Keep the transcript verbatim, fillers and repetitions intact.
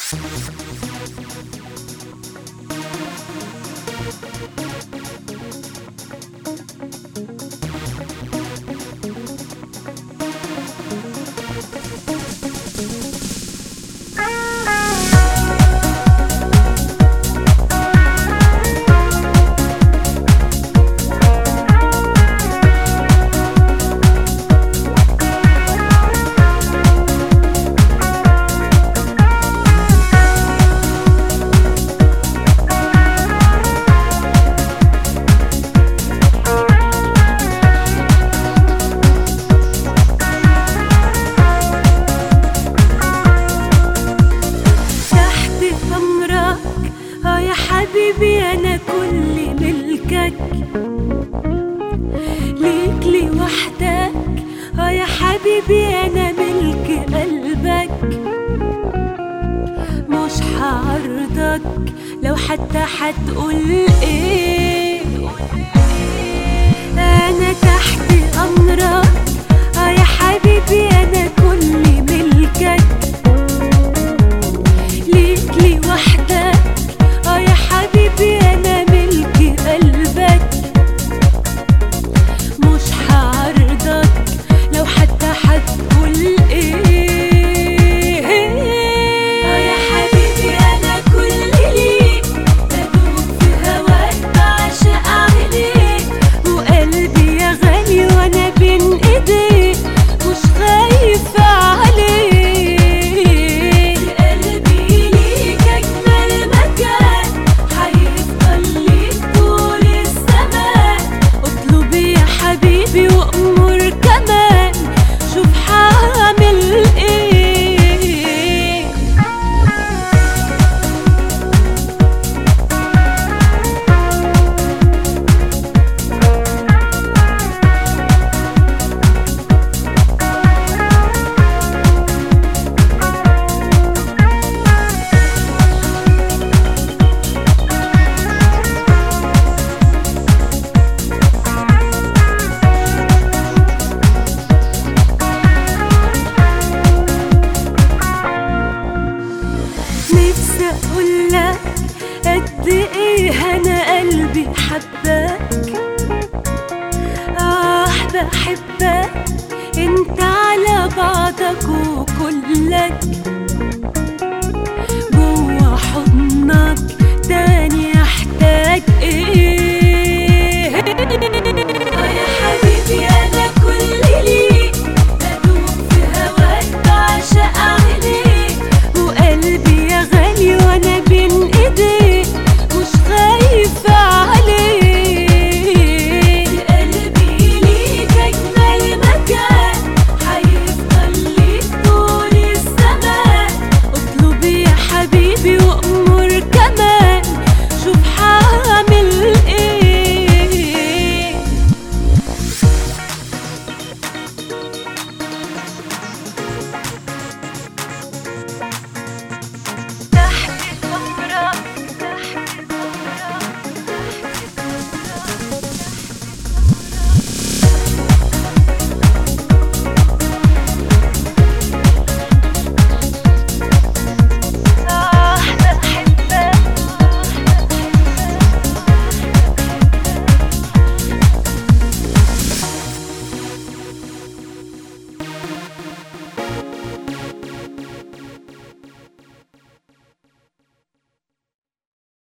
حبيبي أنا كل ملكك ليك لي وحدك. اه يا حبيبي أنا ملك قلبك، مش هعرضك لو حتى هتقول ايه. أنا تحت أمرك اه يا حبيبي أنا كل ملكك ليك لي وحدك. اه يا حبيبي أنا ملك قلبك، مش هعرضك لو حتى هتقول ايه. اه يا حبيبي أنا كل ليك، بدوب في هواك بعشق عينيك، وقلبي يا غالي وأنا بين ايديك مش خايفة عليك. قلبي ليك أجمل مكان هيفضل ليك طول الزمان. اطلب يا حبيبي وأمر كمان، شوف هعمل ايه. نفسي اقولك قد ايه انا قلبي حباك، اه بحبك انت على بعضك وكلك.